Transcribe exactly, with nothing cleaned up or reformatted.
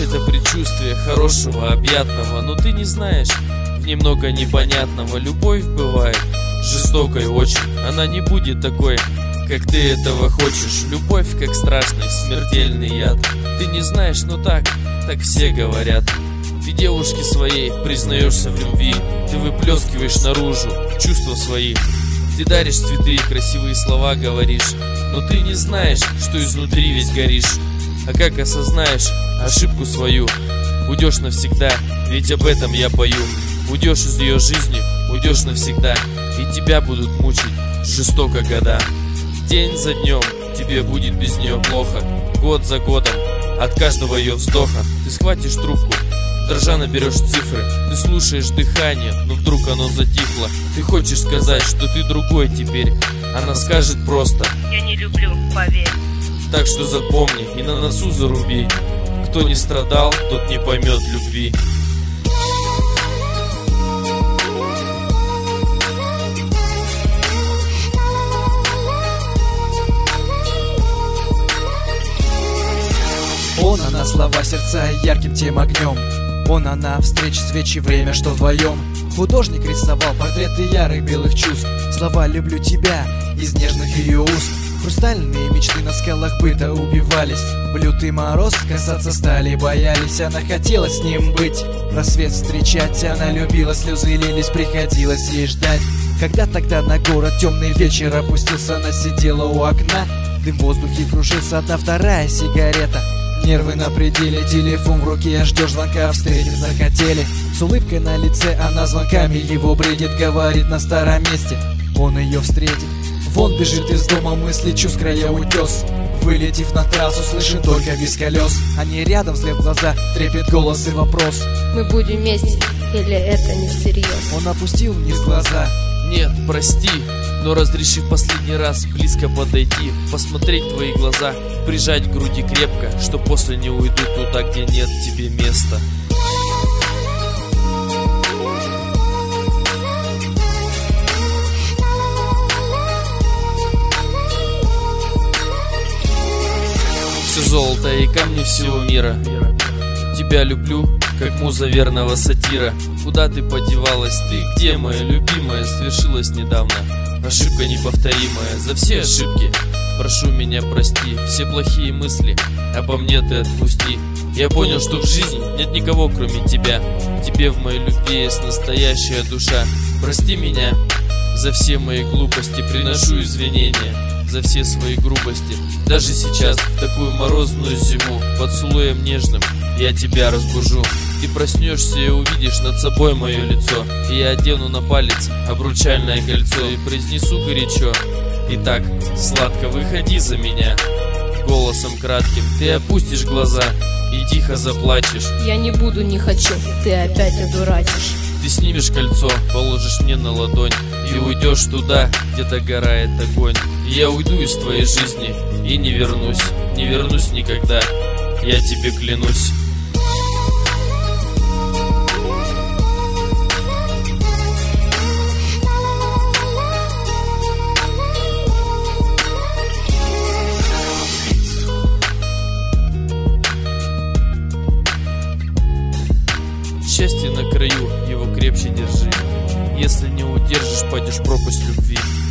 это предчувствие хорошего, объятного, но ты не знаешь, в ней много непонятного. Любовь бывает жестокой очень, она не будет такой, как ты этого хочешь. Любовь как страшный смертельный яд. Ты не знаешь, но так, так все говорят. Ты девушке своей признаешься в любви, ты выплескиваешь наружу чувства свои. Ты даришь цветы, красивые слова говоришь, но ты не знаешь, что изнутри ведь горишь. А как осознаешь ошибку свою, уйдешь навсегда, ведь об этом я пою. Уйдешь из ее жизни, уйдешь навсегда, и тебя будут мучить жестоко года. День за днем тебе будет без нее плохо, год за годом от каждого ее вздоха. Ты схватишь трубку, дрожа наберешь цифры, ты слушаешь дыхание, но вдруг оно затихло. Ты хочешь сказать, что ты другой теперь, она скажет просто: я не люблю, поверь. Так что запомни и на носу заруби: кто не страдал, тот не поймет любви. Он, она, слова, сердца ярким тем огнем. Он, она, встречи, свечи, время, что вдвоем. Художник рисовал портреты ярых белых чувств. Слова «люблю тебя» из нежных ее уст. Хрустальные мечты на скалах быта убивались. В лютый мороз касаться стали, боялись. Она хотела с ним быть, рассвет встречать. Она любила, слезы лились, приходилось ей ждать. Когда тогда на город темный вечер опустился, она сидела у окна. Дым в воздухе кружился, одна вторая сигарета. Нервы на пределе, телефон в руке, ждешь звонка, встретить захотели. С улыбкой на лице она звонками его бредит, говорит на старом месте он ее встретит. Вон бежит из дома, мысли чувств края утес. Вылетев на трассу, слышен только без колес. Они рядом, взгляд в глаза, трепет голос и вопрос: мы будем вместе или это не всерьез? Он опустил вниз глаза: нет, прости, но разреши в последний раз близко подойти, посмотреть в твои глаза, прижать к груди крепко, что после не уйду туда, где нет тебе места. Все золото и камни всего мира. Тебя люблю, как муза верного сатира. Куда ты подевалась, ты где, моя любимая? Свершилась недавно ошибка неповторимая. За все ошибки прошу меня прости, все плохие мысли обо мне ты отпусти. Я понял, что в жизни нет никого, кроме тебя. Тебе в моей любви есть настоящая душа. Прости меня за все мои глупости, приношу извинения за все свои грубости. Даже сейчас, в такую морозную зиму, поцелуем нежным я тебя разбужу. Ты проснешься и увидишь над собой мое лицо, и я одену на палец обручальное кольцо и произнесу горячо: итак, сладко выходи за меня. Голосом кратким ты опустишь глаза и тихо заплачешь: я не буду, не хочу, ты опять одурачишь. Ты снимешь кольцо, положишь мне на ладонь и уйдешь туда, где догорает огонь. И я уйду из твоей жизни и не вернусь, не вернусь никогда, я тебе клянусь. Счастье на краю, его крепче держи. Если не удержишь, пойдешь в пропасть любви.